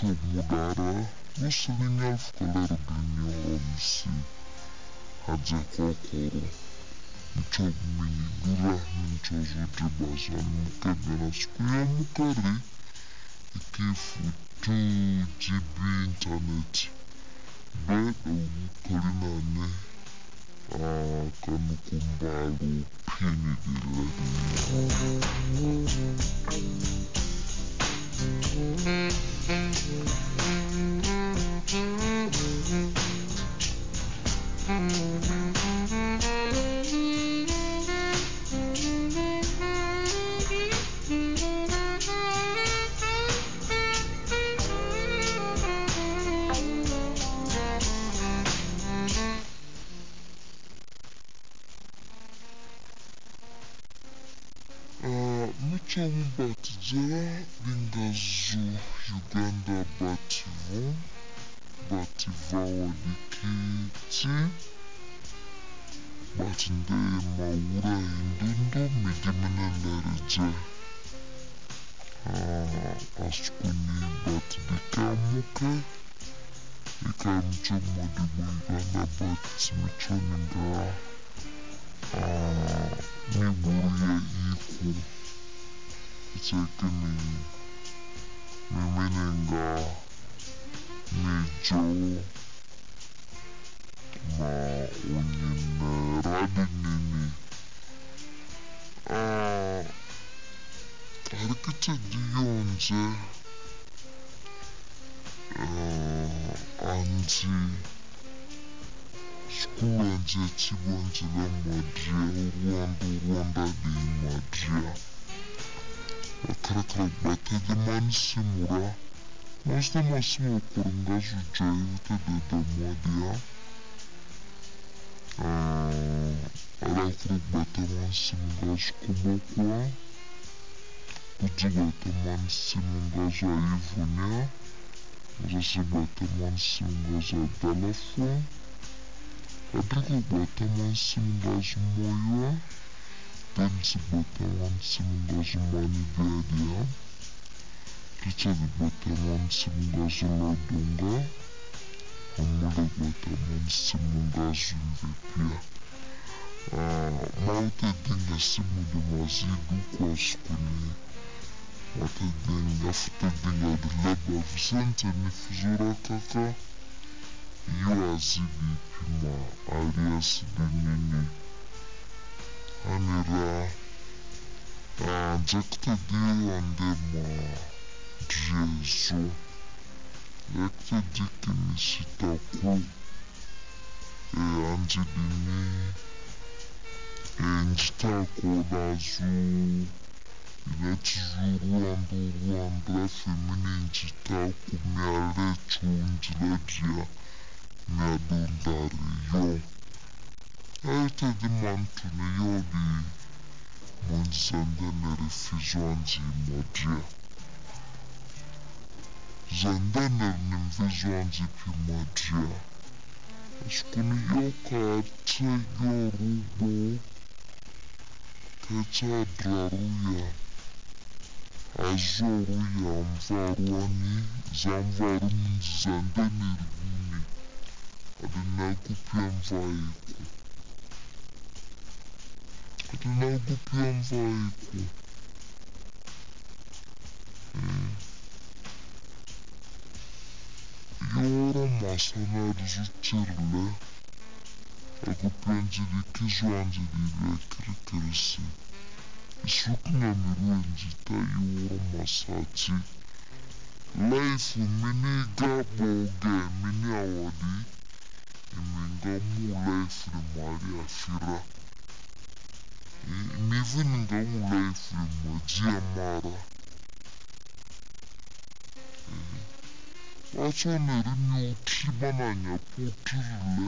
mudara, lusilinga alfukalero dinyoromsi, hadze kokoro, mucho mini dura mincho zudribazan mukebena skuya mukari, ikifu 2 GB internet, beda mukarinane, kanukumbalu pini Mucho mbatijera lingazu Uganda bativawa dikiti batinde maura indundo midimene lerije askuni batibikamuke ikamucho modibu Uganda batimicho ninga miburuye iku isekini mimenenga mijo ma unyine radinini harikite diyonze anzi skulu anzi chibonzi la madria Rwanda di madria akarakara batede mansimura masta masimo kurungazu jaivite deda mwadia alakuru bata mansimungazu kubokwa kuji bata mansimungazu aivunia mazase bata mansimungazu adalafwa adriko bata mansimungazu moywa Benzi bata mansimungazu manibiadia Richard bata mansimungazu lodonga Amule bata mansimungazu vipia maute dinga simu de mazidu kwa skuni mate dinga fute dinga de leba Vicente ni fuzura kaka yu azidi pima alias dinini Anira Jakta diyo ande ma driezo Jakta dikini sitaku anjidini njitako lazu Iletizu Rwanda femini njitaku mialechu njiledia miadundari yo Aite di mantune yo di Mwanzande refizwanzi madria Zandane nimvizwanzi pi madria Askuni yo kate yo rubo Kecha draruya Azoruya mvaruani Zamvaru minzi zandane ribuni Adinaku pia mvaiku Adinaku pia mvaiku Yora masana rizuchirle Aku pia njidi kizwanzi dile kirikirisi Isukuna miru njita yora masati Life mini gaboge mini awadi Iminga mu life ni mari afira Nivu ninga mu life ni majia mara Wacho nerini utribananya putirile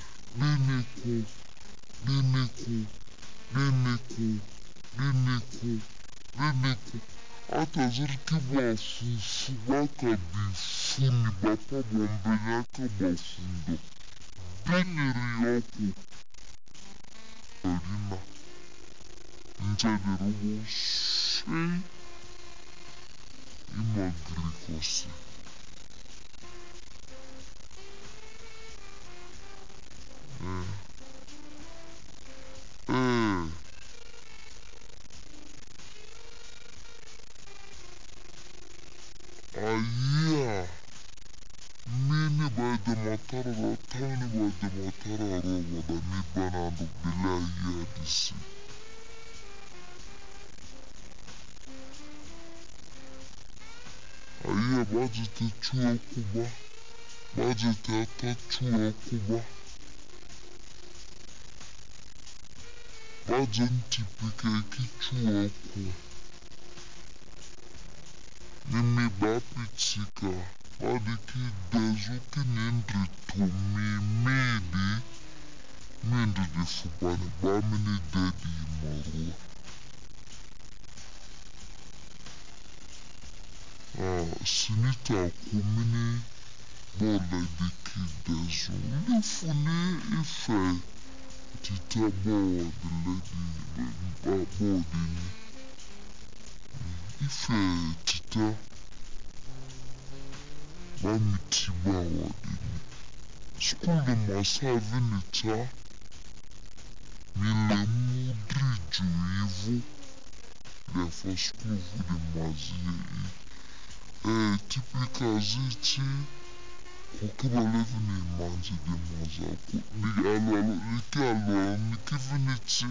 Liniku Ata zirki bafufu baka bifuni bapa bombenyaka bafundo Biniri yoku Arina Njani rubo Shei Imagrikosi Ayia, mini bada matara da tani bada matara roba da ni banando bila ayia disi. Ayia bazi te chua kuba, bazi te ata chua kuba. Bazi ntipike ki chua kuba. Mimi bapitsika, badi ki dezu ki nindri tumi midi, mindi di fubani bamini dedi marua. Sinita kumini bola di ki dezu, lifuni ife tita bawa di ledi bodini. Ife tita bamiti bawa dini. Skulu masa vinita, mile mudri juivu, lefa skulu vudi mazie tipika ziti, kukiba levini manzi di maza, liki alo, niki viniti,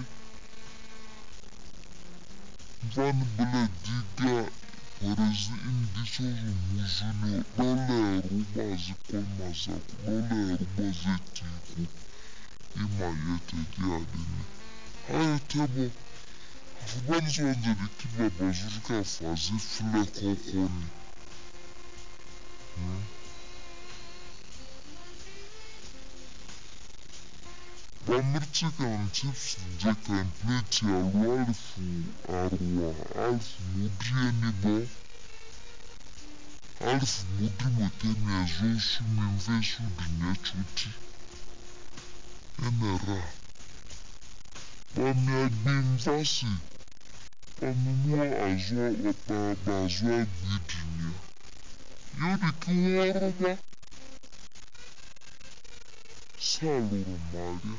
mfani bile diga, perezi indi sozu muzuni, dole ruba zikwa maza, dole ruba zetiku, ima yete diadini. Hayo tebo, afubani zonze di kiba bazurika fazi file kokoni. Bamirti kan chips je complete alfu arwa, alfu mudri nibo, alfu mudri motemi azosu minvesu dinye chuti. Enera. Bami agbimvasi, bami mua azwa bazwa gbidinya. Yodi ki waruba. Saluru malia.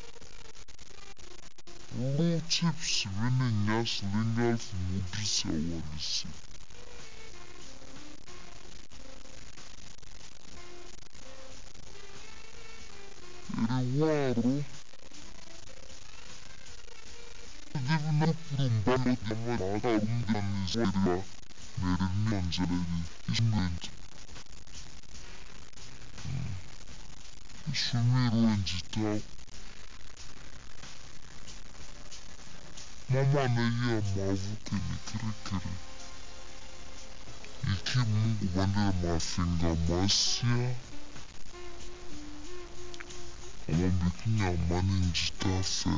Lu chips vini nyas lingal fu mudri se walisi. Iri waru. Divina purumbano dima makarunda nizwira. Merini anzeledi. Ismenti. Sumiru enjitao. Mama na iya mavuke ni kirikiri. Iki mungu bandera mafinga masia. Amambikinya amani njitafe.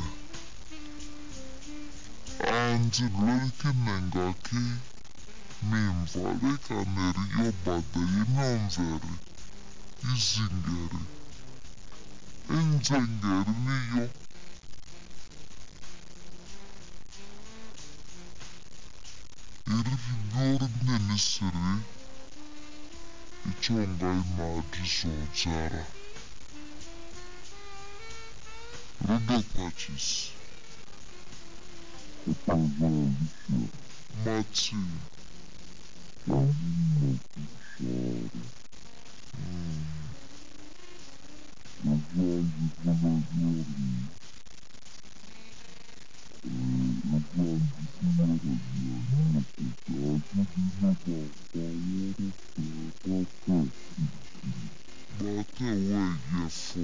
Anzi loriki nengaki. Mimvalika neri yobada yinonveri. Izingeri. Inzengeri niyo. Irifi biori nini siri. Ichongai maadri sojara. Rudo patches. Mati. Bate weyefo.